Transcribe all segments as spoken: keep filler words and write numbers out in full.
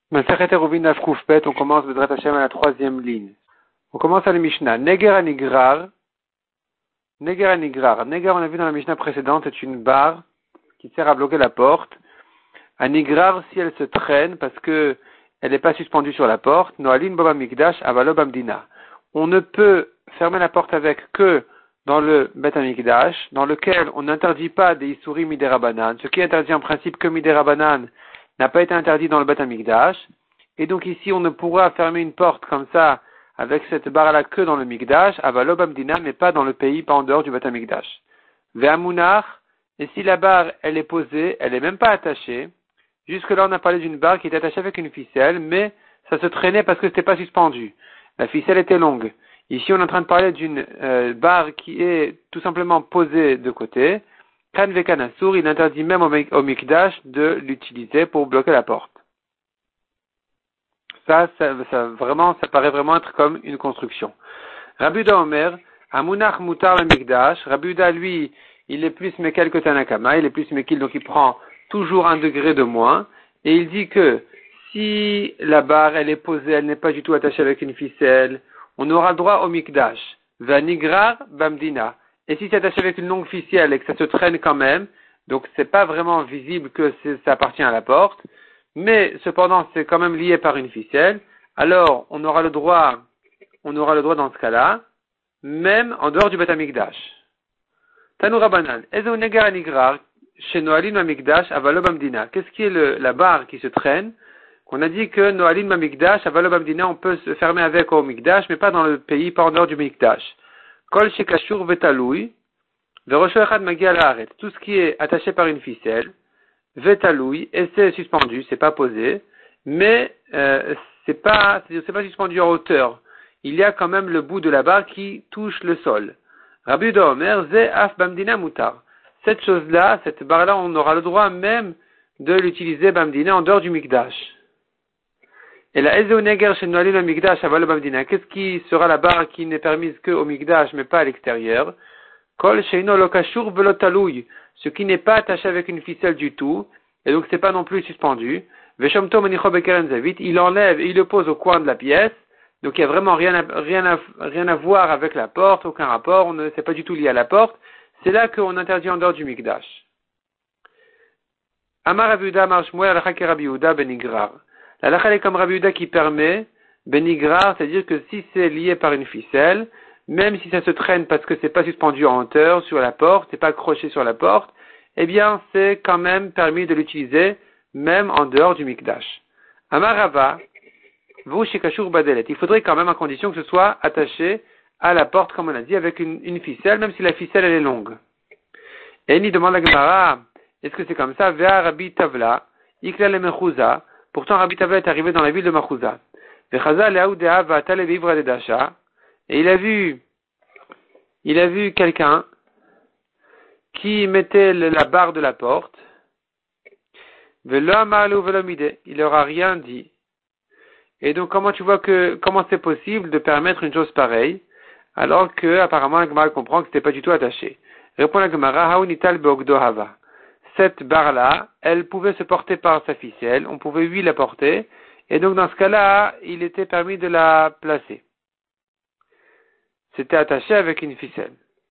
Masechet Eruvin Daf Kuf Bet, on commence Bezrat Hashem à la troisième ligne. On commence à la Mishnah. Neger Anigrar. Neger Anigrar. Neger, on a vu dans la Mishnah précédente, c'est une barre qui sert à bloquer la porte. Anigrar, si elle se traîne parce que elle n'est pas suspendue sur la porte. Noalin Bobam Mikdash Avalo Bamdina. On ne peut fermer la porte avec que dans le Bet Amikdash, dans lequel on n'interdit pas des Isuri Miderabanan. Ce qui est interdit en principe que Miderabanan n'a pas été interdit dans le Bet Amikdash. Et donc ici, on ne pourra fermer une porte comme ça, avec cette barre-là, que dans le Mikdash, Avalo Bamdina, mais pas dans le pays, pas en dehors du Bet Amikdash. Ve'amunar, et si la barre, elle est posée, elle n'est même pas attachée, jusque-là, on a parlé d'une barre qui était attachée avec une ficelle, mais ça se traînait parce que c'était pas suspendu. La ficelle était longue. Ici, on est en train de parler d'une euh, barre qui est tout simplement posée de côté. Kan vekanasur, il interdit même au, au Mikdash de l'utiliser pour bloquer la porte. Ça, ça, ça, vraiment, ça paraît vraiment être comme une construction. Rabbi Uda Omer, Amunach Mutar le Mikdash. Rabbi Uda, lui, il est plus Mekel que Tanakama, il est plus Mekil, donc il prend toujours un degré de moins. Et il dit que si la barre, elle est posée, elle n'est pas du tout attachée avec une ficelle, on aura droit au Mikdash. Vanigrar Bamdina. Et si c'est attaché avec une longue ficelle et que ça se traîne quand même, donc c'est pas vraiment visible que ça appartient à la porte, mais cependant c'est quand même lié par une ficelle, alors on aura le droit, on aura le droit dans ce cas-là, même en dehors du Bet Amikdash. Tanou Rabbanan, Ezo Negar Anigrar, chez Noalin Amikdash, Avalo Bamdina. Qu'est-ce qui est le, la barre qui se traîne? Qu'on a dit que Noalin Amikdash, Avalo Bamdina, on peut se fermer avec au Mikdash, mais pas dans le pays, pas en dehors du Mikdash. Kol Shekashur Vetaloui, Verosho Echad Magia Laaret. Tout ce qui est attaché par une ficelle, Vetaloui, et c'est suspendu, c'est pas posé, mais euh, c'est pas, c'est, c'est pas suspendu en hauteur. Il y a quand même le bout de la barre qui touche le sol. Rabbi Uda Omer, Ze Af Bamdina Mutar. Cette chose-là, cette barre-là, on aura le droit même de l'utiliser Bamdina en dehors du Mikdash. Et la Ezeu Neger chez Noalin le Mikdash Avalo Bamdina. Qu'est-ce qui sera la barre qui n'est permise que au Mikdash, mais pas à l'extérieur? Kol Sheino Lokashur Velotaloui. Ce qui n'est pas attaché avec une ficelle du tout, et donc c'est pas non plus suspendu. Veshomto Manicho Bekeren Zavit. Il enlève et il le pose au coin de la pièce. Donc il n'y a vraiment rien à, rien à, rien à voir avec la porte, aucun rapport. On ne, c'est pas du tout lié à la porte. C'est là qu'on interdit en dehors du Mikdash. Amar Rabbi Uda Amar Shmuel Alakha ke Rabbi Uda Benigrar. La lacha est comme Rabbi Uda qui permet Benigrar, c'est-à-dire que si c'est lié par une ficelle, même si ça se traîne parce que c'est pas suspendu en hauteur sur la porte, c'est pas accroché sur la porte, eh bien c'est quand même permis de l'utiliser même en dehors du Mikdash. Amar Rava, vous chez Kashur Badelet, il faudrait quand même à condition que ce soit attaché à la porte, comme on a dit, avec une, une ficelle, même si la ficelle elle est longue. Et il demande à Gemara, est-ce que c'est comme ça? Vea Rabbi Tavla, Ikla le Mechouza. Pourtant Rabbi Tavla est arrivé dans la ville de Mechouza. Vechaza leaoudea vatale vivra de Dasha. Et il a vu, il a vu quelqu'un qui mettait la barre de la porte. Velo amar leu velo mide. Il leur a rien dit. Et donc comment tu vois que, comment c'est possible de permettre une chose pareille? Alors que, apparemment, la Gemara comprend que c'était pas du tout attaché. Répond la Gemara, Haunital Beogdohava. Cette barre-là, elle pouvait se porter par sa ficelle, on pouvait lui la porter, et donc dans ce cas-là, il était permis de la placer. C'était attaché avec une ficelle.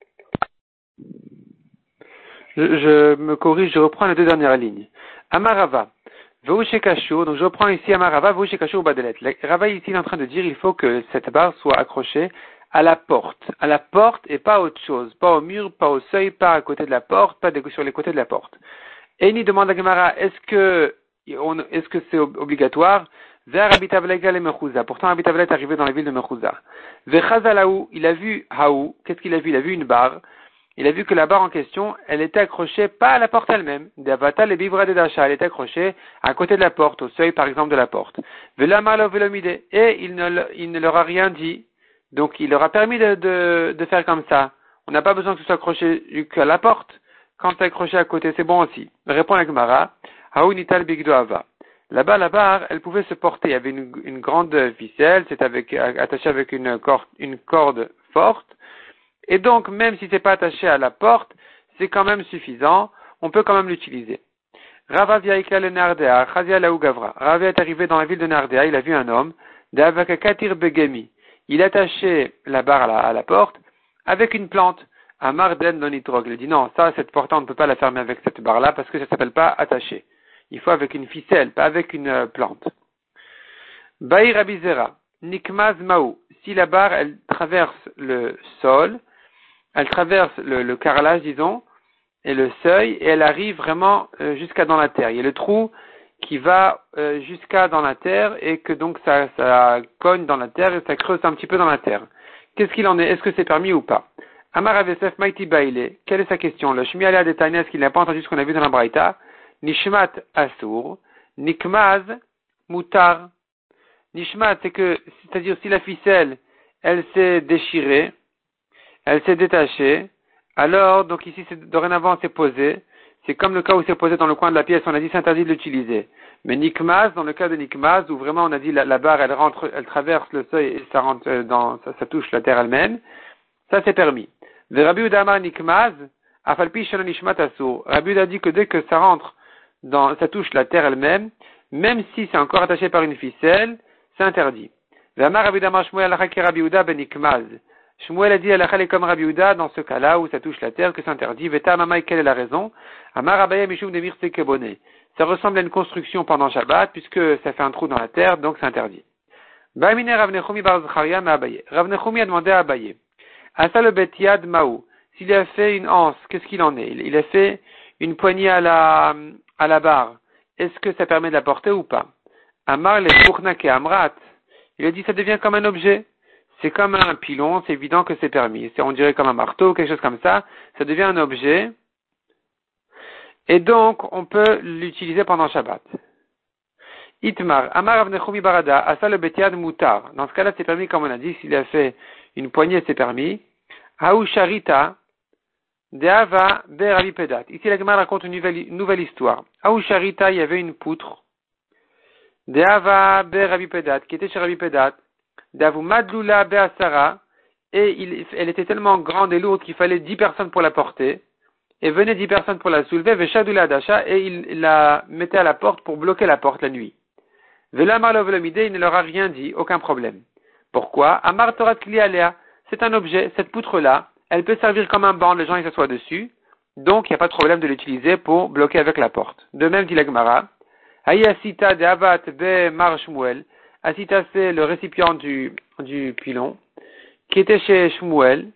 Je, je me corrige, je reprends les deux dernières lignes. Amarava. Veushekashur, donc je reprends ici Amarava, Veushekashur Badelet. Rava ici il est en train de dire, il faut que cette barre soit accrochée à la porte, à la porte et pas à autre chose, pas au mur, pas au seuil, pas à côté de la porte, pas sur les côtés de la porte. Et il demande à Gemara, est-ce que, on, est-ce que c'est obligatoire? Vers Rabbi Tavla et Mechouza. Pourtant Rabbi Tavla est arrivé dans la ville de Mechouza. Vechazalaou, il a vu Haou, qu'est-ce qu'il a vu? Il a vu une barre. Il a vu que la barre en question, elle était accrochée pas à la porte elle-même. D'Avata les bivra de Dasha, elle était accrochée à côté de la porte, au seuil par exemple de la porte. Velamalo velomide. Et il ne, il ne leur a rien dit. Donc, il leur a permis de, de, de faire comme ça. On n'a pas besoin que ce soit accroché qu'à la porte. Quand c'est accroché à côté, c'est bon aussi. Répond la Gemara. Haunital bigdo ava. Là-bas, la barre, elle pouvait se porter. Il y avait une, une grande ficelle, c'est avec, attaché avec une corde, une corde forte. Et donc, même si c'est pas attaché à la porte, c'est quand même suffisant. On peut quand même l'utiliser. Rava v'yaikla le Nardea, Chazia laou Gavra. Rava est arrivé dans la ville de Nardea, il a vu un homme, d'Avakakatir Begemi. Il attachait la barre à la, à la porte avec une plante. Amar den donitrog. Il a dit non, ça, cette porte, on ne peut pas la fermer avec cette barre-là parce que ça ne s'appelle pas attaché. Il faut avec une ficelle, pas avec une euh, plante. Baï Rabizera. Nikmaz Maou. Si la barre, elle traverse le sol, elle traverse le, le carrelage, disons, et le seuil, et elle arrive vraiment euh, jusqu'à dans la terre. Il y a le trou qui va euh, jusqu'à dans la terre, et que donc ça, ça cogne dans la terre, et ça creuse un petit peu dans la terre. Qu'est-ce qu'il en est? Est-ce que c'est permis ou pas? Amar Avesef Maïti Baile. Quelle est sa question? Le Shmi Alea Detania, est-ce qu'il n'a pas entendu ce qu'on a vu dans la Braïta? Nishmat Asur, Nikmaz Mutar. Nishmat, c'est que, c'est-à-dire si la ficelle, elle s'est déchirée, elle s'est détachée, alors, donc ici, c'est, dorénavant, c'est posé. C'est comme le cas où c'est posé dans le coin de la pièce, on a dit c'est interdit de l'utiliser. Mais Nikmaz, dans le cas de Nikmaz, où vraiment on a dit la, la barre, elle rentre, elle traverse le seuil et ça rentre dans, ça, ça touche la terre elle-même, ça c'est permis. De Rabbi Uda Amar Nikmaz, Afalpi Shana Nishmat Asur. Rabbi Uda dit que dès que ça rentre dans, ça touche la terre elle-même, même si c'est encore attaché par une ficelle, c'est interdit. Amar Rabbi Uda Amar Shmuel Alachaki Rabbi Uda ben Nikmaz. Shmuel a dit Alachal est comme Rabbi Uda dans ce cas-là où ça touche la terre que c'est interdit. Veta Mamai, quelle est la raison? Amar Abaye Mishum Demir Sekebone. Ça ressemble à une construction pendant Shabbat puisque ça fait un trou dans la terre, donc c'est interdit. Ba'amine Rav Nechumi bar Zacharia ma Abaye. Rav Nechumi a demandé à Abaye. Asa le bet yad maou. S'il a fait une anse, qu'est-ce qu'il en est? Il a fait une poignée à la, à la barre. Est-ce que ça permet de la porter ou pas? Amar le Fournake Amrat. Il a dit ça devient comme un objet. C'est comme un pilon, c'est évident que c'est permis. C'est, on dirait comme un marteau, quelque chose comme ça. Ça devient un objet. Et donc, on peut l'utiliser pendant Shabbat. Itmar, Amar Avnechumi Barada, Asa le Betiad Mutar. Dans ce cas-là, c'est permis, comme on a dit, s'il a fait une poignée, c'est permis. Haou Sharita, Deava Beravi Pedat. Ici, la Gemara raconte une nouvelle, une nouvelle histoire. Haou Sharita, il y avait une poutre. Deava Beravi Pedat, qui était chez Ravi Pedat. Davu Madlula Beasara. Et il, elle était tellement grande et lourde qu'il fallait dix personnes pour la porter. Et venaient dix personnes pour la soulever, Veshadula Dasha, et il, il la mettait à la porte pour bloquer la porte la nuit. Velamar Lovelomide, il ne leur a rien dit, aucun problème. Pourquoi? Amar Torat Klialea, c'est un objet, cette poutre-là, elle peut servir comme un banc, les gens ils s'assoient dessus, donc il n'y a pas de problème de l'utiliser pour bloquer avec la porte. De même dit la Gemara, Haï Asita de Avat Be Mar Shmuel, Asita c'est le récipient du, du pilon, qui était chez Shmuel,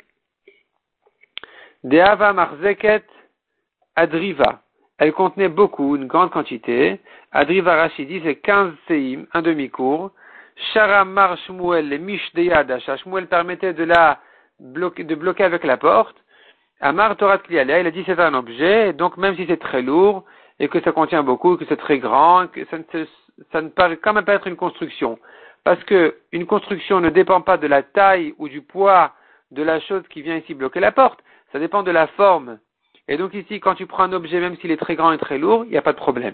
de Ava Marzeket Adriva. Elle contenait beaucoup, une grande quantité. Adriva Rachidi, c'est quinze séim, un demi-cours. Sharamar Shmuel, les mish de Yadasha. Shmuel permettait de la bloquer, de bloquer avec la porte. Amar Torat Klialea, il a dit c'est un objet, donc même si c'est très lourd, et que ça contient beaucoup, que c'est très grand, que ça ne, ça ne paraît quand même pas être une construction. Parce que une construction ne dépend pas de la taille ou du poids de la chose qui vient ici bloquer la porte. Ça dépend de la forme. Et donc ici, quand tu prends un objet, même s'il est très grand et très lourd, il n'y a pas de problème.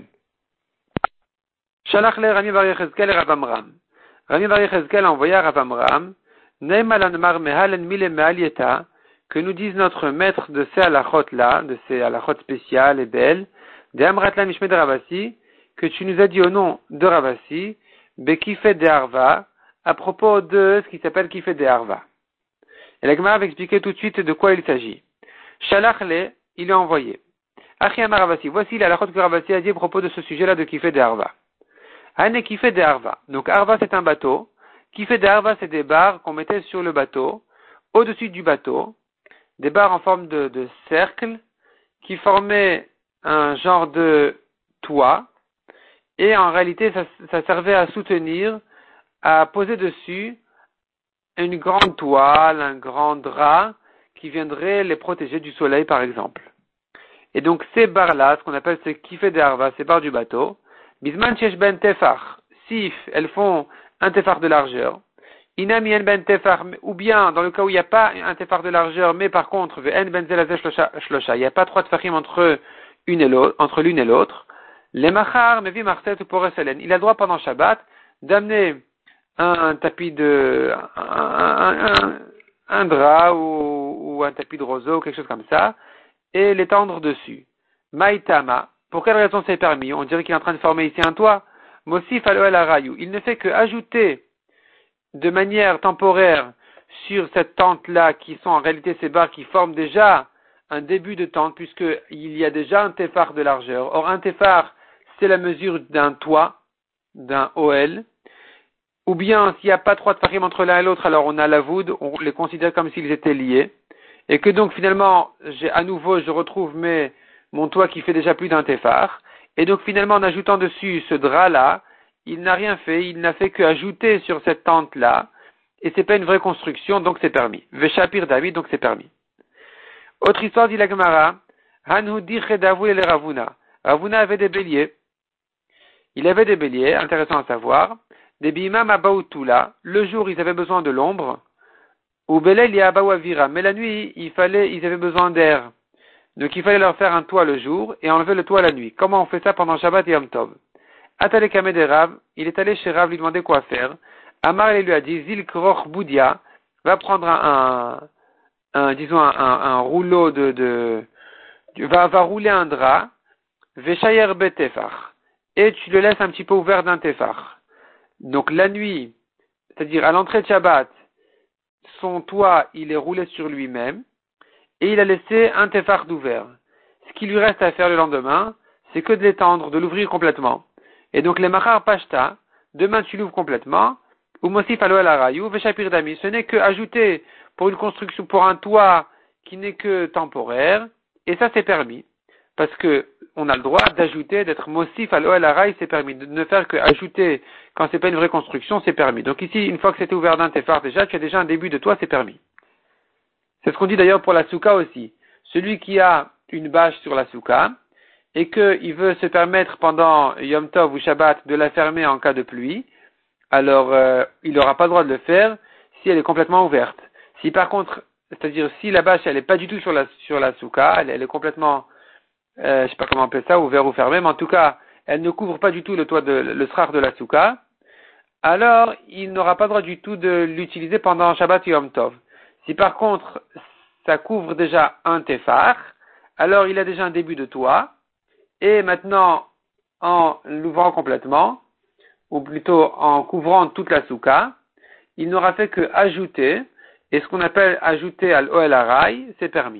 Shalach le Rami Bar Yechezkel et Rav Amram. Rami Bar Yechezkel a envoyé à Rav Amram, Neimalan Mar Mehalen Mile Mealieta, que nous dise notre maître de ces halachot là, de ces halachot spéciales et belles, de Amratla Mishme de Ravasi, que tu nous as dit au nom de Ravasi, Bekifet de Arva, à propos de ce qui s'appelle Kifet de Arva. Et la Gemara va expliquer tout de suite de quoi il s'agit. Shalach le, il est envoyé. Achiyama Ravasi, voici la halachot que Ravasi a dit à propos de ce sujet-là de Kifet de Arva. Hane Kifet de Arva. Donc Arva c'est un bateau. Kifet de Arva c'est des barres qu'on mettait sur le bateau, au-dessus du bateau, des barres en forme de, de cercle, qui formaient un genre de toit, et en réalité ça, ça servait à soutenir, à poser dessus une grande toile, un grand drap, qui viendrait les protéger du soleil, par exemple. Et donc, ces barres-là, ce qu'on appelle ces kifet de Arva, ces barres du bateau, bisman shesh ben tefar, si elles font un tefar de largeur, inam yen ben tefar, ou bien, dans le cas où il n'y a pas un tefar de largeur, mais par contre, ve'en ben zelazeh shlosha, il n'y a pas trois tefachim entre une et l'autre, entre l'une et l'autre, les machar, mevi marset ou poreselen, il a le droit pendant Shabbat d'amener un tapis de, un, un, un, un drap ou, ou un tapis de roseau, quelque chose comme ça, et l'étendre dessus. Maïtama, Pour quelle raison c'est permis? On dirait qu'il est en train de former ici un toit. Mosif al arayu. Il ne fait que ajouter de manière temporaire sur cette tente-là, qui sont en réalité ces barres qui forment déjà un début de tente, puisqu'il y a déjà un téphar de largeur. Or, un téphar, c'est la mesure d'un toit, d'un O L. Ou bien, s'il n'y a pas trois tefachim entre l'un et l'autre, alors on a la voûte, on les considère comme s'ils étaient liés. Et que donc, finalement, j'ai, à nouveau, je retrouve mes, mon toit qui fait déjà plus d'un téphar. Et donc, finalement, en ajoutant dessus ce drap-là, il n'a rien fait, il n'a fait qu'ajouter sur cette tente-là. Et c'est pas une vraie construction, donc c'est permis. Veshapir David, donc c'est permis. Autre histoire, dit la Gemara. Hanhudi Chedavu et Ravuna. Ravuna avait des béliers. Il avait des béliers, intéressant à savoir. Des bimam abaoutula. Le jour, ils avaient besoin de l'ombre. Ou belel ya abawavira. Mais la nuit, il fallait, ils avaient besoin d'air. Donc il fallait leur faire un toit le jour et enlever le toit la nuit. Comment on fait ça pendant Shabbat et Yom Tov? Atale Kamed Rav, il est allé chez Rav lui demander quoi faire. Amar lui a dit, Zil Kroch Boudia, va prendre un, un, un disons un, un, un rouleau de, de, va, va rouler un drap, Veshayer betefar, et tu le laisses un petit peu ouvert d'un tefar. Donc la nuit, c'est-à-dire à l'entrée de Shabbat, son toit, il est roulé sur lui-même, et il a laissé un tefar d'ouvert. Ce qui lui reste à faire le lendemain, c'est que de l'étendre, de l'ouvrir complètement. Et donc les machar pashta, demain tu l'ouvres complètement, ou mosif alo el arayu, veshapir dami, ce n'est que ajouter pour une construction, pour un toit qui n'est que temporaire, et ça c'est permis. Parce que on a le droit d'ajouter, d'être mosif alo el arayu, c'est permis. De ne faire que ajouter quand c'est pas une vraie construction, c'est permis. Donc ici, une fois que c'était ouvert d'un tefar déjà, tu as déjà un début de toit, c'est permis. C'est ce qu'on dit d'ailleurs pour la souka aussi. Celui qui a une bâche sur la souka, et qu'il veut se permettre pendant Yom Tov ou Shabbat de la fermer en cas de pluie, alors euh, il n'aura pas le droit de le faire si elle est complètement ouverte. Si par contre, c'est-à-dire si la bâche elle n'est pas du tout sur la sur la souka, elle, elle est complètement, euh, je sais pas comment on appelle ça, ouvert ou fermé, mais en tout cas, elle ne couvre pas du tout le toit de le srar de la souka, alors il n'aura pas le droit du tout de l'utiliser pendant Shabbat et Yom Tov. Si par contre ça couvre déjà un tefar, alors il a déjà un début de toit. Et maintenant, en l'ouvrant complètement, ou plutôt en couvrant toute la souka, il n'aura fait que ajouter, et ce qu'on appelle ajouter al oel haray, c'est permis.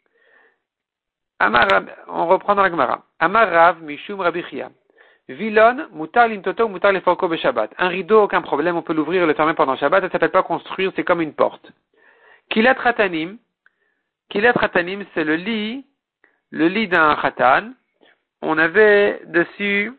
Amar, on reprend dans la Gemara. Amar Rav Mishum Rabbi Chia. Vilon, mutar lintoto, mutar leforko beshabbat. Un rideau, aucun problème, on peut l'ouvrir et le fermer pendant Shabbat, ça ne s'appelle pas construire, c'est comme une porte. Kilat ratanim. Kilat ratanim, c'est le lit, le lit d'un khatan. On avait dessus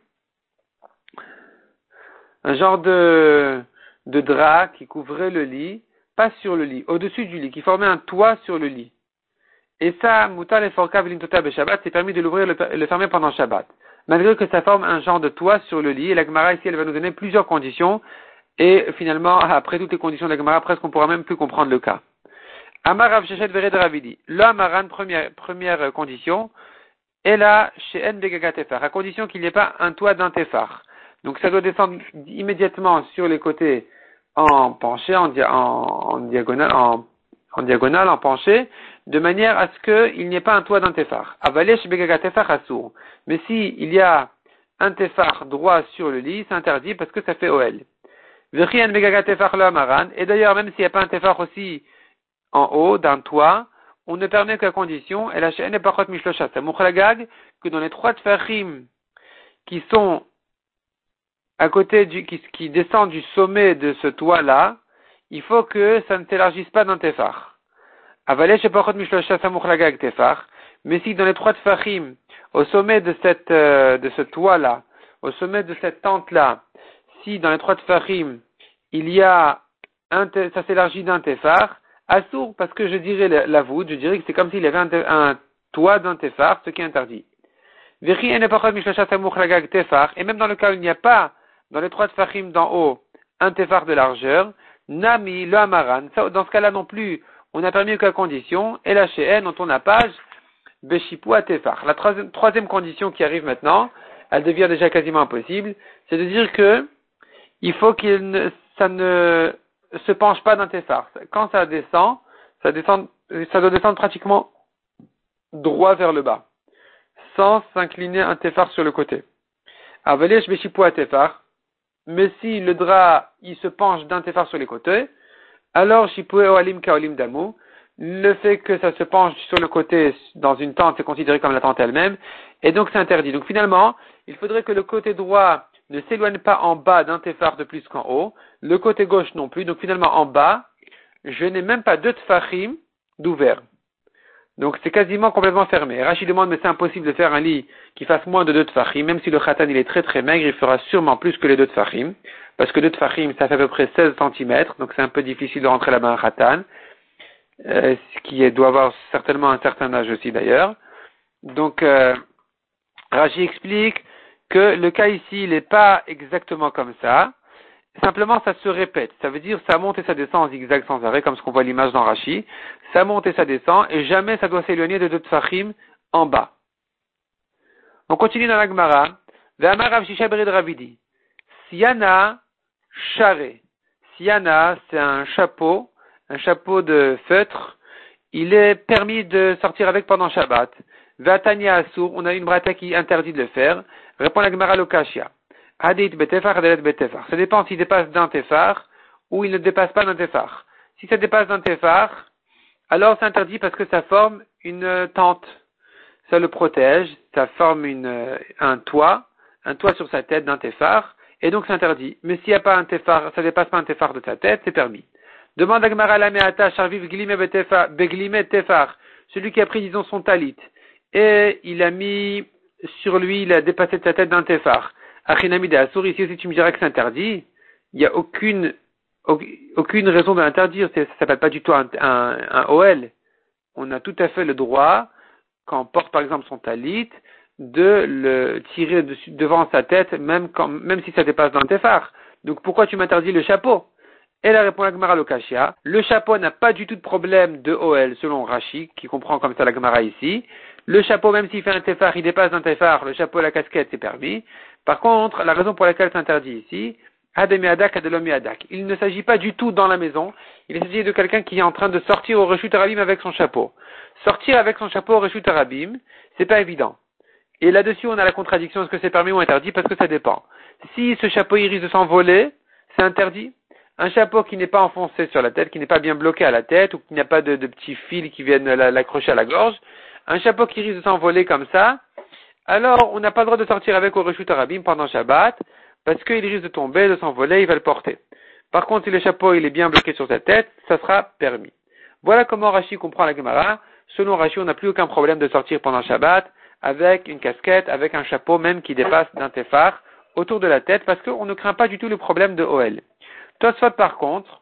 un genre de, de drap qui couvrait le lit, pas sur le lit, au-dessus du lit, qui formait un toit sur le lit. Et ça, mutar leforka v'lintota beshabbat, c'est permis de l'ouvrir et le fermer pendant Shabbat. Malgré que ça forme un genre de toit sur le lit, et la Gemara ici, elle va nous donner plusieurs conditions, et finalement, après toutes les conditions de la Gemara, presque on pourra même plus comprendre le cas. Amar Rav Shechet Vered Ravidi. L'Amaran, première, première condition, et là, chez N Begaga Tefar, à condition qu'il n'y ait pas un toit d'un Tefar. Donc ça doit descendre immédiatement sur les côtés en penché, en, dia, en, en diagonale, en, en diagonale, en penché, de manière à ce qu'il n'y ait pas un toit d'un Tefar. Avalé chez Begaga Tefar Assour. Mais si il y a un Tefar droit sur le lit, c'est interdit parce que ça fait O L. Vechi N Begaga Tefar le Amaran. Et d'ailleurs, même s'il n'y a pas un Tefar aussi en haut d'un toit, on ne permet qu'à condition, et la chaîne est parot mishloshat, c'est mouchlagag, que dans les trois tfachim qui sont à côté du, qui, qui descendent du sommet de ce toit-là, il faut que ça ne s'élargisse pas d'un tefar. Avalé chez parot mishloshat, c'est mouchlagag tefar, mais si dans les trois tfachim, au sommet de cette, euh, de ce toit-là, au sommet de cette tente-là, si dans les trois tfachim, il y a un, ça s'élargit d'un tefar, Assour, parce que je dirais la, la voûte, je dirais que c'est comme s'il y avait un, un toit d'un tefar, ce qui est interdit. Et même dans le cas où il n'y a pas, dans les trois tefachim d'en haut, un tefar de largeur, Nami, le Amaran, dans ce cas-là non plus, on a permis qu'à condition, et la She'en, on tourne la page, Beshipu à tefar. La troisième, troisième condition qui arrive maintenant, elle devient déjà quasiment impossible, c'est de dire que, il faut qu'il ne, ça ne, se penche pas d'un tefar. Quand ça descend, ça descend, ça doit descendre pratiquement droit vers le bas, sans s'incliner un tefar sur le côté. Avelesh beshipu à tefar. Mais si le drap, il se penche d'un tefar sur les côtés, alors shipue oalim kaolim damu. Le fait que ça se penche sur le côté dans une tente, c'est considéré comme la tente elle-même, et donc c'est interdit. Donc finalement, il faudrait que le côté droit ne s'éloigne pas en bas d'un tefar de plus qu'en haut, le côté gauche non plus, donc finalement en bas, je n'ai même pas deux tefachim d'ouvert. Donc c'est quasiment complètement fermé. Rashi demande, mais c'est impossible de faire un lit qui fasse moins de deux tefachim, même si le khatan il est très très maigre, il fera sûrement plus que les deux tefachim, parce que deux tefachim ça fait à peu près seize centimètres, donc c'est un peu difficile de rentrer là-bas un khatan. Euh, ce qui est, doit avoir certainement un certain âge aussi d'ailleurs. Donc, euh, Rashi explique que le cas ici, il n'est pas exactement comme ça. Simplement, ça se répète. Ça veut dire, ça monte et ça descend en zigzag sans arrêt, comme ce qu'on voit à l'image dans Rashi. Ça monte et ça descend, et jamais ça doit s'éloigner de deux tfachim en bas. On continue dans la Gemara. Ve'amar Rav Shisha bered Ravidi. Siana Share. Siana, c'est un chapeau. Un chapeau de feutre, il est permis de sortir avec pendant Shabbat. Vatania Asur, on a une brata qui interdit de le faire. Répond la Gemara Lokashia. Hadit betefar, adelet betefar. Ça dépend s'il dépasse d'un tefar ou il ne dépasse pas d'un tefar. Si ça dépasse d'un tefar, alors c'est interdit parce que ça forme une tente. Ça le protège, ça forme une, un toit, un toit sur sa tête d'un tefar, et donc c'est interdit. Mais s'il n'y a pas un tefar, ça dépasse pas un tefar de sa tête, c'est permis. Demande à Gemara la meata, charviv glime beglime tefar, celui qui a pris, disons, son talit, et il a mis sur lui, il a dépassé de sa tête d'un tefar. Achinami de Assour, ici aussi tu me diras que c'est interdit. Il n'y a aucune, aucune raison de l'interdire, ça s'appelle pas du tout un, un, un O L. On a tout à fait le droit, quand on porte par exemple son talit, de le tirer dessus, devant sa tête, même quand, même si ça dépasse d'un tefar. Donc pourquoi tu m'interdis le chapeau? Et la réponse à la Gemara Lokashia, le chapeau n'a pas du tout de problème de O L selon Rashi, qui comprend comme ça la Gemara ici. Le chapeau, même s'il fait un tefar, il dépasse un tefar, le chapeau, la casquette, c'est permis. Par contre, la raison pour laquelle c'est interdit ici, Ademiadak, Adelomiadak. Il ne s'agit pas du tout dans la maison, il s'agit de quelqu'un qui est en train de sortir au Reshut Arabim avec son chapeau. Sortir avec son chapeau au Reshut Arabim, c'est pas évident. Et là-dessus, on a la contradiction, est-ce que c'est permis ou interdit, parce que ça dépend. Si ce chapeau, il risque de s'envoler, c'est interdit. Un chapeau qui n'est pas enfoncé sur la tête, qui n'est pas bien bloqué à la tête, ou qui n'a pas de, de petits fils qui viennent l'accrocher à la gorge, un chapeau qui risque de s'envoler comme ça, alors on n'a pas le droit de sortir avec au Reshut Arabim pendant Shabbat, parce qu'il risque de tomber, de s'envoler, il va le porter. Par contre, si le chapeau il est bien bloqué sur sa tête, ça sera permis. Voilà comment Rashi comprend la Gemara. Selon Rashi, on n'a plus aucun problème de sortir pendant Shabbat avec une casquette, avec un chapeau même qui dépasse d'un tefar autour de la tête, parce qu'on ne craint pas du tout le problème de O L. Tosfot par contre,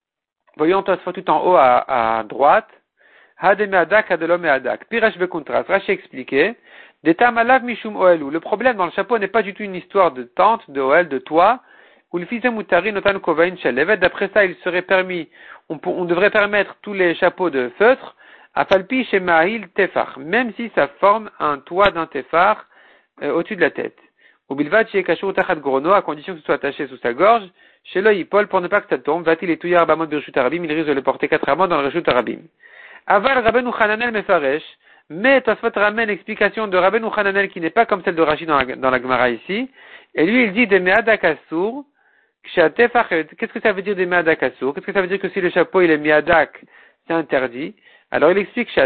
voyons Tosfot tout en haut à, à droite, Hademeadak, Hadelomeadak, Pirash Bekuntras, Rashi expliqué, Detamalav Mishum Oelu. Le problème dans le chapeau n'est pas du tout une histoire de tente, de O L, de toit, ou le fils Moutari Notan Kovain Shelevet. D'après ça, il serait permis, on, on devrait permettre tous les chapeaux de feutre, à Falpi chez Mahil Tefar, même si ça forme un toit d'un Tefar euh, au-dessus de la tête. Au Bilvad chez Kachou Tachat Grono, à condition que ce soit attaché sous sa gorge, chez l'œil Paul, pour ne pas que ça tombe, va-t-il et Touyar Bamot de Reshut Arabim, il risque de le porter quatre amants dans le Reshut Arabim. Aval Rabbeinu Hananel Mefaresh, mais Tosfot ramène l'explication de Rabbeinu Hananel qui n'est pas comme celle de Rashi dans la, dans la Gemara ici, et lui il dit de Meadak Asur, qu'est-ce que ça veut dire de Meadak Asur? Qu'est-ce que ça veut dire que si le chapeau il est Meadak, c'est interdit? Alors il explique si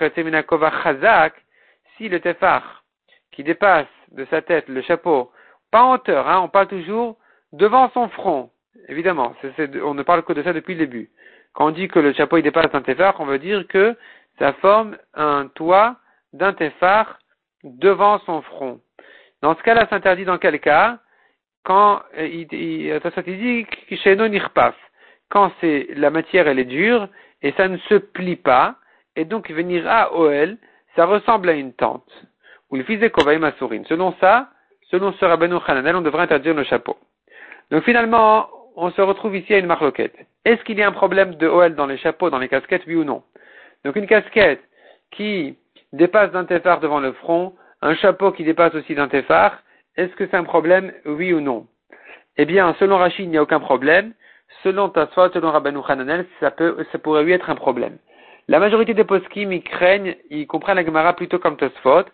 le tefar qui dépasse de sa tête le chapeau, pas en hauteur, hein, on parle toujours devant son front, évidemment, c'est, c'est, on ne parle que de ça depuis le début. Quand on dit que le chapeau il dépasse un tefar, on veut dire que ça forme un toit d'un tefar devant son front. Dans ce cas-là, c'est interdit dans quel cas? Quand euh, il, il, il dit quand c'est la matière elle est dure et ça ne se plie pas, et donc venir à O L, ça ressemble à une tente. Ou il faisait Kovaïm Asourin. Selon ça, selon ce Rabbeinu Hananel, on devrait interdire le chapeau. Donc finalement, on se retrouve ici à une marloquette. Est-ce qu'il y a un problème de O L dans les chapeaux, dans les casquettes, oui ou non? Donc une casquette qui dépasse d'un tefar devant le front, un chapeau qui dépasse aussi d'un tefar, est-ce que c'est un problème, oui ou non? Eh bien, selon Rashi, il n'y a aucun problème. Selon Tosfot, selon Rabbeinu Hananel, ça peut, ça pourrait lui être un problème. La majorité des poskim, ils craignent, ils comprennent la Gemara plutôt comme Tosfot.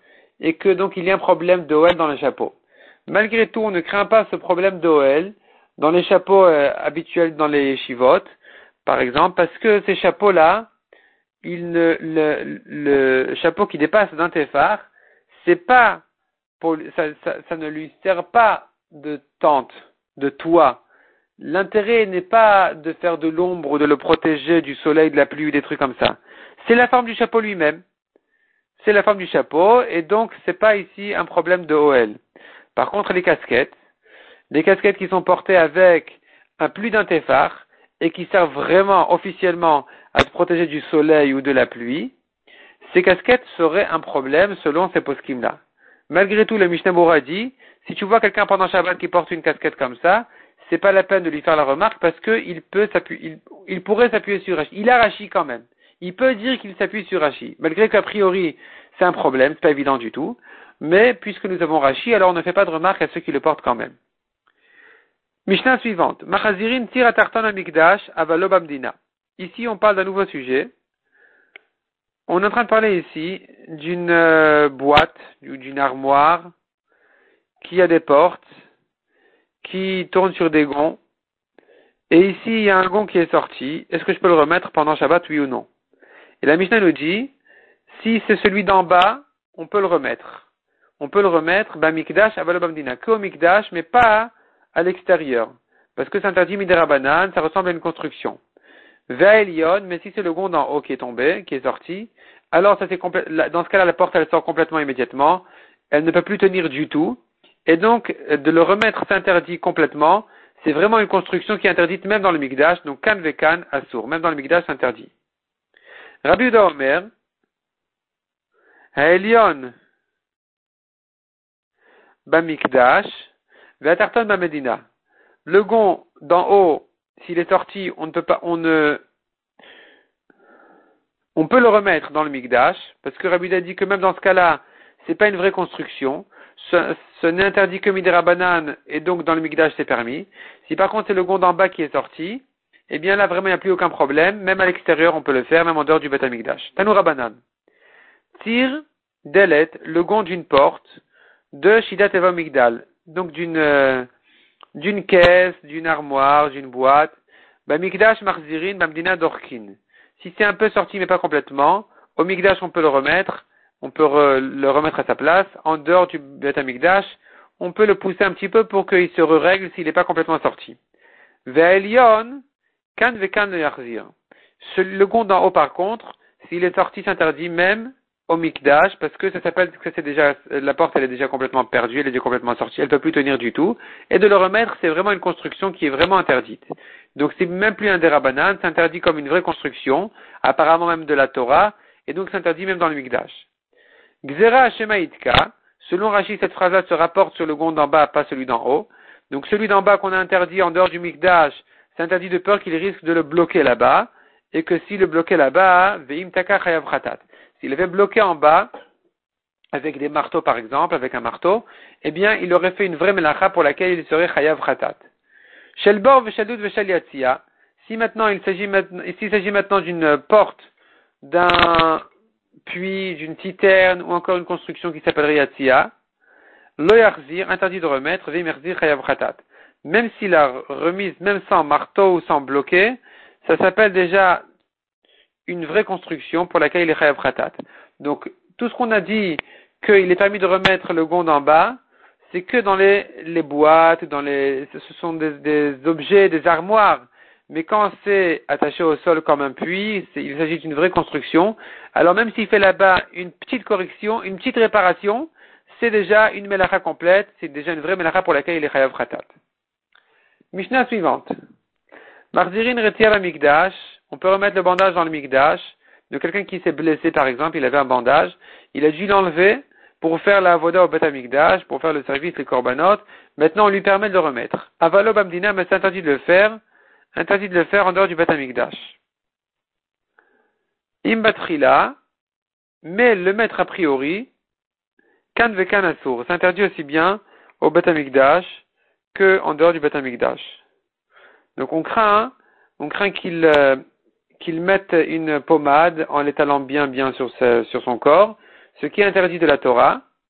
et que donc il y a un problème d'O L dans le chapeau. Malgré tout, on ne craint pas ce problème d'O L dans les chapeaux euh, habituels dans les chivotes, par exemple, parce que ces chapeaux-là, il ne, le, le chapeau qui dépasse d'un téphar, c'est pas pour, ça, ça, ça ne lui sert pas de tente, de toit. L'intérêt n'est pas de faire de l'ombre ou de le protéger du soleil, de la pluie ou des trucs comme ça. C'est la forme du chapeau lui-même. C'est la forme du chapeau, et donc c'est pas ici un problème de O L. Par contre, les casquettes, les casquettes qui sont portées avec un plus d'un téphar, et qui servent vraiment, officiellement, à se protéger du soleil ou de la pluie, ces casquettes seraient un problème selon ces poskim-là. Malgré tout, le Mishnah Berurah dit, si tu vois quelqu'un pendant Shabbat qui porte une casquette comme ça, c'est pas la peine de lui faire la remarque parce qu'il peut s'appuyer, il, il pourrait s'appuyer sur Rashi. Il a Rashi quand même. Il peut dire qu'il s'appuie sur Rashi. Malgré qu'a priori, c'est un problème, c'est pas évident du tout. Mais, puisque nous avons Rashi, alors on ne fait pas de remarque à ceux qui le portent quand même. Mishnah suivante. Machazirin tira tartan amikdash avalo bamdina. Ici, on parle d'un nouveau sujet. On est en train de parler ici d'une euh, boîte, d'une armoire, qui a des portes, qui tourne sur des gonds. Et ici, il y a un gond qui est sorti. Est-ce que je peux le remettre pendant Shabbat, oui ou non? Et la Mishnah nous dit, si c'est celui d'en bas, on peut le remettre. On peut le remettre, bah, mikdash, avalo bamdina, que au mikdash, mais pas à l'extérieur. Parce que c'est interdit midirabanan, ça ressemble à une construction. Ve'elion, mais si c'est le gond d'en haut qui est tombé, qui est sorti, alors ça c'est complè- dans ce cas-là, la porte elle sort complètement immédiatement, elle ne peut plus tenir du tout, et donc de le remettre s'interdit complètement, c'est vraiment une construction qui est interdite même dans le mikdash, donc kan vekan assour, même dans le mikdash c'est interdit. Rabbi Yehuda Omer, Ha'elion bamikdash, ve'atarton bamedina. Le gond d'en haut, s'il est sorti, on ne peut pas, on ne, on peut le remettre dans le mikdash, parce que Rabbi Yehuda dit que même dans ce cas-là, c'est pas une vraie construction. Ce, ce n'est interdit que midirabanan, et donc dans le mikdash c'est permis. Si par contre c'est le gond d'en bas qui est sorti, eh bien là vraiment il n'y a plus aucun problème. Même à l'extérieur on peut le faire, même en dehors du Beth Amikdash. Tanou Rabanan. Tire, delet, le gond d'une porte, de Shidat Eva Migdal. Donc d'une, euh, d'une caisse, d'une armoire, d'une boîte. Ba Mikdash Marzirin, Bamdina Dorkin. Si c'est un peu sorti mais pas complètement, au Mikdash on peut le remettre. On peut re, le remettre à sa place. En dehors du Beth Amikdash, on peut le pousser un petit peu pour qu'il se règle s'il n'est pas complètement sorti. Ve'elion, kan vekan le yarzir. Le gond d'en haut, par contre, s'il est sorti, s'interdit même au Mikdash, parce que ça s'appelle que c'est déjà, la porte elle est déjà complètement perdue, elle est déjà complètement sortie, elle ne peut plus tenir du tout. Et de le remettre, c'est vraiment une construction qui est vraiment interdite. Donc c'est même plus un dérabanan, c'est interdit comme une vraie construction, apparemment même de la Torah, et donc c'est interdit même dans le Mikdash. Gzera Shemaitka, selon Rashi, cette phrase-là se rapporte sur le gond d'en bas, pas celui d'en haut. Donc celui d'en bas qu'on a interdit en dehors du Mikdash, c'est interdit de peur qu'il risque de le bloquer là-bas, et que s'il le bloquait là-bas, Veim Taka Chayav Khatat. S'il avait bloqué en bas, avec des marteaux par exemple, avec un marteau, eh bien il aurait fait une vraie melacha pour laquelle il serait Chayav Khatat. Shelbor Veshadut Veshal Yatzia, si maintenant il s'agit maintenant, s'il s'agit maintenant d'une porte, d'un puits, d'une citerne, ou encore une construction qui s'appellerait Yatzia, Lo Yarzir, interdit de remettre, Veim Yarzir Chayav Khatat. Même s'il a remise, même sans marteau ou sans bloquer, ça s'appelle déjà une vraie construction pour laquelle il est chayav khatat. Donc, tout ce qu'on a dit qu'il est permis de remettre le gond en bas, c'est que dans les, les boîtes, dans les, ce sont des, des objets, des armoires. Mais quand c'est attaché au sol comme un puits, il s'agit d'une vraie construction. Alors même s'il fait là-bas une petite correction, une petite réparation, c'est déjà une melacha complète, c'est déjà une vraie melacha pour laquelle il est chayav khatat. Mishnah suivante. Marzirin retire la mikdash. On peut remettre le bandage dans le mikdash. De quelqu'un qui s'est blessé, par exemple, il avait un bandage. Il a dû l'enlever pour faire la avoda au Beth Amikdash, pour faire le service, les korbanot. Maintenant, on lui permet de le remettre. Avalo bamdina, mais c'est interdit de le faire. Interdit de le faire en dehors du Beth Amikdash. Imbatrila, mais le mettre a priori, kan vekan assour. C'est interdit aussi bien au Beth Amikdash que en dehors du Beth Amikdash. Donc on craint, on craint qu'il, euh, qu'il mette une pommade en l'étalant bien bien sur, sa, sur son corps, ce qui est interdit de la Torah.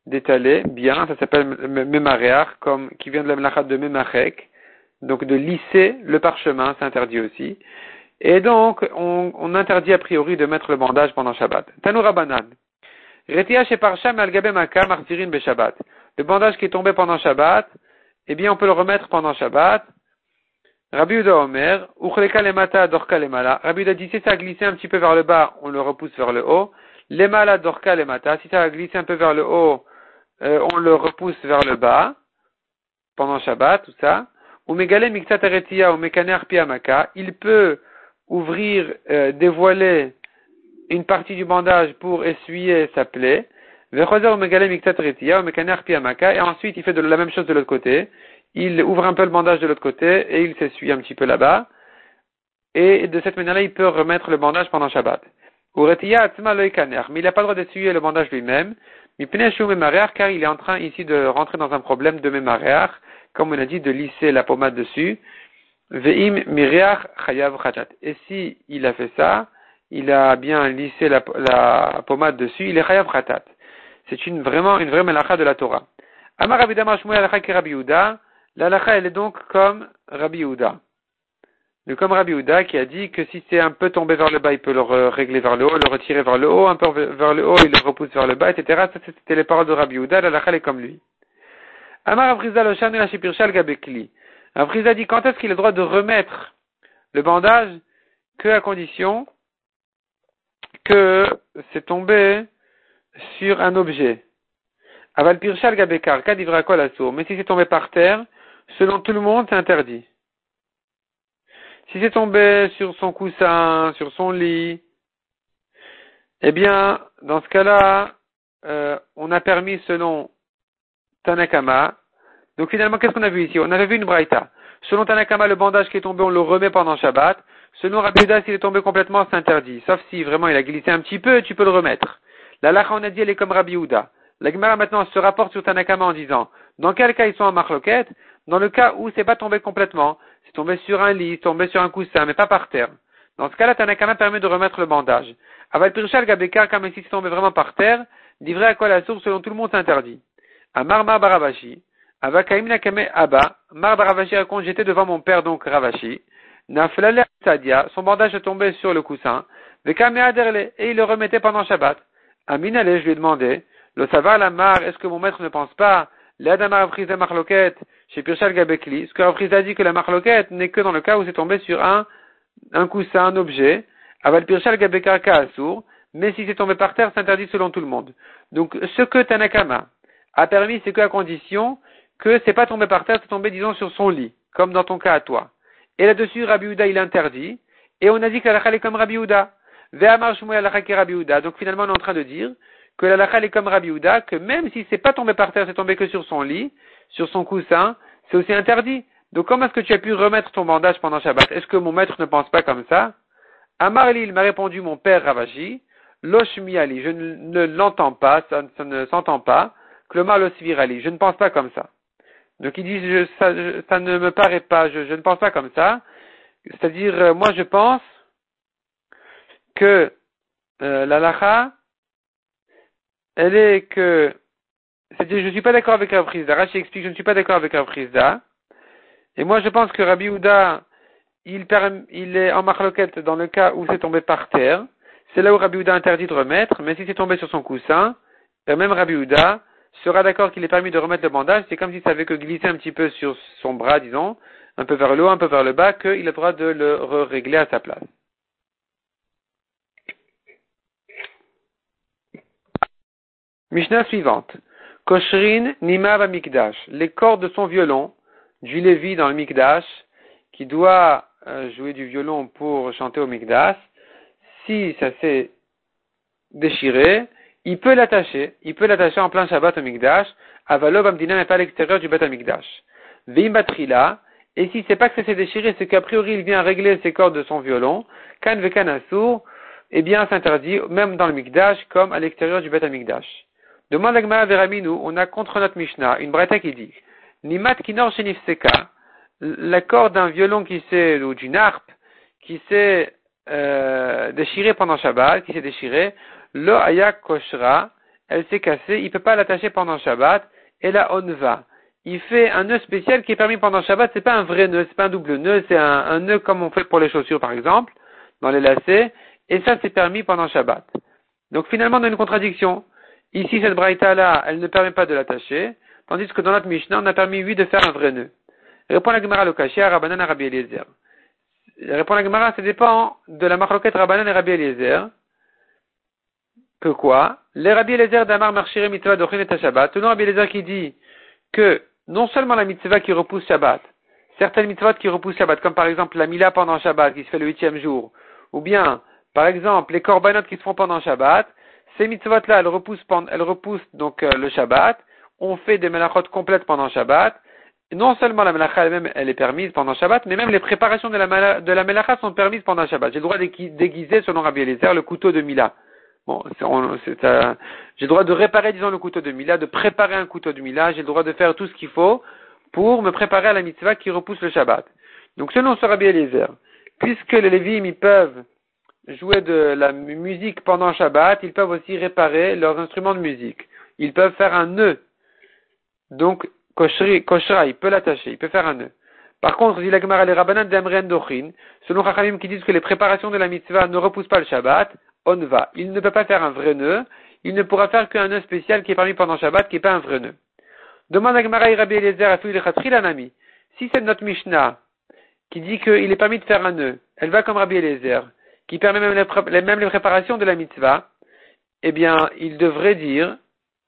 d'étaler bien, ça s'appelle memareach, comme, qui vient de la melachat de memachek, donc de lisser le parchemin, c'est interdit aussi. Et donc, on, on interdit a priori de mettre le bandage pendant Shabbat. Tanoura banan. Retiach et parcham al-gabe maka martirin be Shabbat. Le bandage qui est tombé pendant Shabbat, eh bien, on peut le remettre pendant Shabbat. Rabbi Uda Omer, uchleka lemata dorka lemala. Rabbi Uda dit, si ça a glissé un petit peu vers le bas, on le repousse vers le haut. Lemala dorka lemata. Si ça a glissé un peu vers le haut, euh, on le repousse vers le bas. Pendant Shabbat, tout ça. Ou megale miktat eretia ou mekaner piamaka. Il peut ouvrir, euh, dévoiler une partie du bandage pour essuyer sa plaie. Vechozer ou megale miktat eretia ou mekaner piamaka. Et ensuite, il fait de la même chose de l'autre côté. Il ouvre un peu le bandage de l'autre côté et il s'essuie un petit peu là-bas. Et de cette manière-là, il peut remettre le bandage pendant Shabbat. Uretiya atzma lo ikaner. Mais il n'a pas le droit d'essuyer le bandage lui-même. Mipnei shu memareach, car il est en train ici de rentrer dans un problème de memareach, comme on a dit, de lisser la pommade dessus. Ve'im mireach chayav chatat. Et si il a fait ça, il a bien lissé la, la pommade dessus, il est chayav chatat. C'est une, vraiment une vraie melacha de la Torah. Amar Rabbi Dama Shmuel halacha ki Rabbi Yehuda. La halacha, elle est donc comme Rabbi Yehuda. Donc comme Rabbi Yehuda qui a dit que si c'est un peu tombé vers le bas, il peut le régler vers le haut, le retirer vers le haut, un peu vers le haut, il le repousse vers le bas, et cetera. Ça, c'était les paroles de Rabbi Yehuda. La halacha, elle est comme lui. Amar Avriza lo shani la shipirshal gabekli. Avriza dit quand est-ce qu'il a le droit de remettre le bandage que à condition que c'est tombé sur un objet. Aval pirshal gabekar, kadivra kol asur. Mais si c'est tombé par terre, selon tout le monde, c'est interdit. Si c'est tombé sur son coussin, sur son lit, eh bien, dans ce cas-là, euh, on a permis selon Tanakama. Donc finalement, qu'est-ce qu'on a vu ici? On avait vu une braïta. Selon Tanakama, le bandage qui est tombé, on le remet pendant Shabbat. Selon Rabbi Yehuda, s'il est tombé complètement, c'est interdit. Sauf si vraiment il a glissé un petit peu, tu peux le remettre. La lacha, on a dit, elle est comme Rabbi Yehuda. La Gemara maintenant se rapporte sur Tanakama en disant, dans quel cas ils sont en marloquette? Dans le cas où c'est pas tombé complètement. C'est tombé sur un lit, tombé sur un coussin, mais pas par terre. Dans ce cas-là, Tanakama permet de remettre le bandage. Aval Pirshal Gabekar, comme si c'est tombé vraiment par terre, livré à quoi la source, selon tout le monde, c'est interdit. Amar Mar Baravashi, Avakaim Nakame Abba, Mar Baravashi raconte, j'étais devant mon père, donc Ravashi, Naflale Sadia, son bandage est tombé sur le coussin, Vekame Aderle, et il le remettait pendant Shabbat. Aminale, je lui ai demandé, le savoir la Mar, est-ce que mon maître ne pense pas, l'Adamar Avriza Marloket, chez Pirshal Gabekli, ce que Avriza dit que la Marloket n'est que dans le cas où c'est tombé sur un, un coussin, un objet, Aval Pirshal Gabekar Kaasur, mais si c'est tombé par terre, c'est interdit selon tout le monde. Donc, ce que Tanakama a permis, c'est qu'à condition que c'est pas tombé par terre, c'est tombé, disons, sur son lit, comme dans ton cas à toi. Et là-dessus, Rabbi Yehuda, il interdit, et on a dit que la halakha est comme Rabbi Yehuda. Ve'amar Shmuel halakha ki Rabbi Yehuda. Donc finalement, on est en train de dire que la halakha est comme Rabbi Yehuda, que même si c'est pas tombé par terre, c'est tombé que sur son lit, sur son coussin, c'est aussi interdit. Donc comment est-ce que tu as pu remettre ton bandage pendant Shabbat? Est-ce que mon maître ne pense pas comme ça? Amar Eli, il m'a répondu, mon père Ravashi, Loshmi Ali, je ne, ne l'entends pas, ça, ça ne s'entend pas. Klomar Losvirali, je ne pense pas comme ça. Donc il dit, je, ça, je, ça ne me paraît pas, je, je ne pense pas comme ça. C'est-à-dire, euh, moi je pense que euh, la lacha, elle est que, c'est-à-dire je ne suis pas d'accord avec Rav Chizda. Rashi explique, je ne suis pas d'accord avec Rav Chizda. Et moi je pense que Rabbi Yehuda, il, il est en marloquette dans le cas où c'est tombé par terre. C'est là où Rabbi Yehuda interdit de remettre, mais si c'est tombé sur son coussin, même Rabbi Yehuda sera d'accord qu'il est permis de remettre le bandage, c'est comme si ça avait que glissé un petit peu sur son bras, disons, un peu vers le haut, un peu vers le bas, qu'il a le droit de le régler à sa place. Mishnah suivante. Koshrin Nima va Mikdash. Les cordes de son violon, du Lévi dans le Mikdash, qui doit euh, jouer du violon pour chanter au Mikdash, si ça s'est déchiré, il peut l'attacher, il peut l'attacher en plein Shabbat au Mikdash, Avalob Amdina n'est pas à l'extérieur du Beth Amikdash. Veim Batrila, et si c'est pas que ça s'est déchiré, c'est qu'a priori il vient régler ses cordes de son violon, Kan Vekan Asur, eh bien c'est interdit, même dans le Mikdash, comme à l'extérieur du Beth Amikdash. Demande la Gemara Veraminu, on a contre notre Mishnah, une braïta qui dit, Nimat Kinor Shenifseka, la corde d'un violon qui s'est, ou d'une harpe, qui s'est euh, déchiré pendant Shabbat, qui s'est déchiré, Lo Aya Koshra, elle s'est cassée, il peut pas l'attacher pendant Shabbat, et là, on va. Il fait un nœud spécial qui est permis pendant Shabbat, c'est pas un vrai nœud, c'est pas un double nœud, c'est un, un nœud comme on fait pour les chaussures, par exemple, dans les lacets, et ça, c'est permis pendant Shabbat. Donc, finalement, on a une contradiction. Ici, cette braïta-là, elle ne permet pas de l'attacher, tandis que dans notre Mishnah, on a permis, lui, de faire un vrai nœud. Répond la Gemara Lokashia, Rabbanan à Rabbi Eliezer. Répond la Gemara, ça dépend de la marloquette Rabbanan et Rabbi Eliezer. Que quoi? Les Rabbi Eliezer d'Amar Marchire Mitzvah Dochin et Shabbat. Selon Rabbi Eliezer qui dit que non seulement la mitzvah qui repousse Shabbat, certaines mitzvahs qui repoussent Shabbat, comme par exemple la Mila pendant Shabbat qui se fait le huitième jour, ou bien, par exemple, les korbanot qui se font pendant Shabbat, ces mitzvot-là, elles repoussent, elles repoussent donc euh, le Shabbat, on fait des melachot complètes pendant Shabbat. Non seulement la melacha elle-même, elle est permise pendant Shabbat, mais même les préparations de la, de la melacha sont permises pendant Shabbat. J'ai le droit de déguiser, selon Rabbi Eliezer, le couteau de Mila. Bon, c'est, on, c'est, euh, j'ai le droit de réparer, disons, le couteau de Mila, de préparer un couteau de Mila. J'ai le droit de faire tout ce qu'il faut pour me préparer à la mitzvah qui repousse le Shabbat. Donc, selon ce Rabbi Eliezer, puisque les Lévim, ils peuvent jouer de la musique pendant Shabbat, ils peuvent aussi réparer leurs instruments de musique. Ils peuvent faire un nœud. Donc, Koshra, il peut l'attacher, il peut faire un nœud. Par contre, dit la Gemara, les Rabbanan d'Amren Dochin, selon Chachamim qui disent que les préparations de la mitzvah ne repoussent pas le Shabbat, on va. Il ne peut pas faire un vrai nœud, il ne pourra faire qu'un nœud spécial qui est permis pendant Shabbat, qui n'est pas un vrai nœud. Demande à Gemara et Rabbi Eliezer à Fouil Chatri l'anami. Si c'est notre Mishnah qui dit qu'il est permis de faire un nœud, elle va comme Rabbi Eliezer, qui permet même les, pré- même les préparations de la mitzvah, eh bien, il devrait dire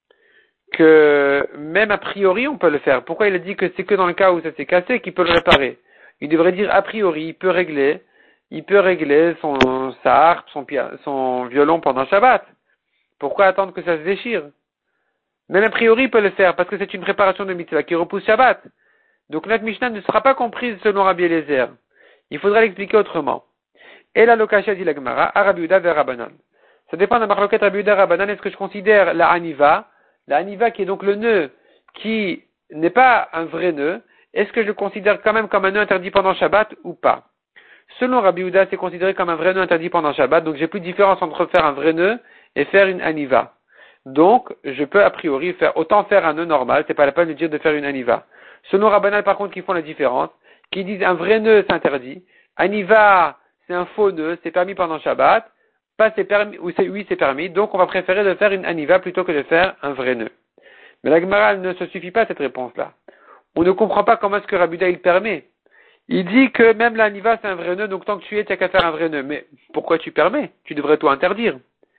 que même a priori on peut le faire. Pourquoi il a dit que c'est que dans le cas où ça s'est cassé qu'il peut le réparer? Il devrait dire a priori, il peut régler, il peut régler son, sa harpe, son, son violon pendant Shabbat. Pourquoi attendre que ça se déchire? Même a priori il peut le faire parce que c'est une préparation de mitzvah qui repousse Shabbat. Donc notre Mishnah ne sera pas comprise selon Rabbi Eliezer. Il faudra l'expliquer autrement. Et la lokasha dit la Gemara, a Rabbi Yehuda vers Rabbanan. Ça dépend de la marloquette Rabbi Yehuda Rabbanan. Est-ce que je considère la Haniva, la Haniva qui est donc le nœud qui n'est pas un vrai nœud, est-ce que je le considère quand même comme un nœud interdit pendant Shabbat ou pas? Selon Rabbi Yehuda, c'est considéré comme un vrai nœud interdit pendant Shabbat, donc j'ai plus de différence entre faire un vrai nœud et faire une Haniva. Donc, je peux a priori faire, autant faire un nœud normal, c'est pas la peine de dire de faire une Haniva. Selon Rabbanan, par contre, qui font la différence, qui disent un vrai nœud c'est interdit, Haniva c'est un faux nœud, c'est permis pendant Shabbat, pas c'est permis, ou c'est oui c'est permis, donc on va préférer de faire une Haniva plutôt que de faire un vrai nœud. Mais la Gemara ne se suffit pas à cette réponse-là. On ne comprend pas comment est-ce que Rabbi Yehuda il permet. Il dit que même la Haniva c'est un vrai nœud, donc tant que tu y es, tu n'as qu'à faire un vrai nœud. Mais pourquoi tu permets? Tu devrais tout interdire.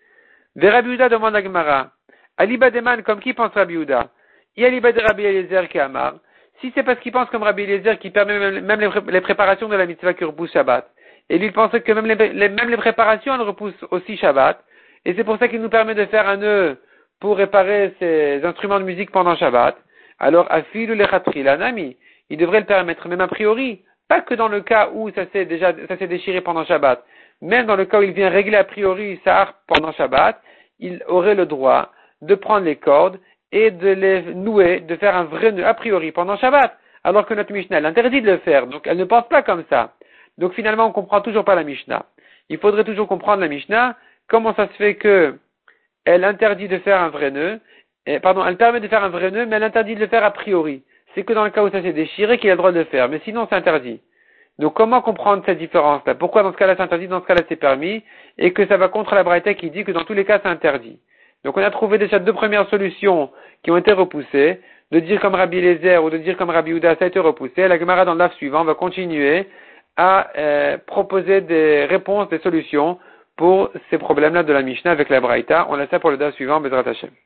Ve Rabbi Yehuda demande à Gemara, Aliba Deman, comme qui pense Rabbi Yehuda? Et Aliba de Rabbi Eliezer qui amar. Si c'est parce qu'il pense comme Rabbi Eliezer qui permet même, même les, les préparations de la mitzvah qui repousse Shabbat, et lui il pensait que même les, les, même les préparations elles repoussent aussi Shabbat, et c'est pour ça qu'il nous permet de faire un nœud pour réparer ses instruments de musique pendant Shabbat, alors afilu lechatri l'anami, il devrait le permettre, même a priori, pas que dans le cas où ça s'est déjà ça s'est déchiré pendant Shabbat, même dans le cas où il vient régler a priori sa harpe pendant Shabbat, il aurait le droit de prendre les cordes et de les nouer, de faire un vrai nœud a priori pendant Shabbat, alors que notre Mishnah l'interdit de le faire, donc elle ne pense pas comme ça. Donc finalement on comprend toujours pas la Mishnah. Il faudrait toujours comprendre la Mishnah, comment ça se fait que elle interdit de faire un vrai nœud, et, pardon, elle permet de faire un vrai nœud, mais elle interdit de le faire a priori. C'est que dans le cas où ça s'est déchiré qu'il a le droit de le faire, mais sinon c'est interdit. Donc comment comprendre cette différence-là? Pourquoi dans ce cas-là c'est interdit, dans ce cas-là c'est permis, et que ça va contre la Braïta qui dit que dans tous les cas c'est interdit. Donc on a trouvé déjà deux premières solutions qui ont été repoussées, de dire comme Rabbi Eliezer ou de dire comme Rabbi Yehuda, ça a été repoussé. La Gemara dans le daf suivant va continuer à euh, proposer des réponses, des solutions pour ces problèmes-là de la Mishnah avec la Braïta. On laisse ça pour le daf suivant, Bezrat Hashem.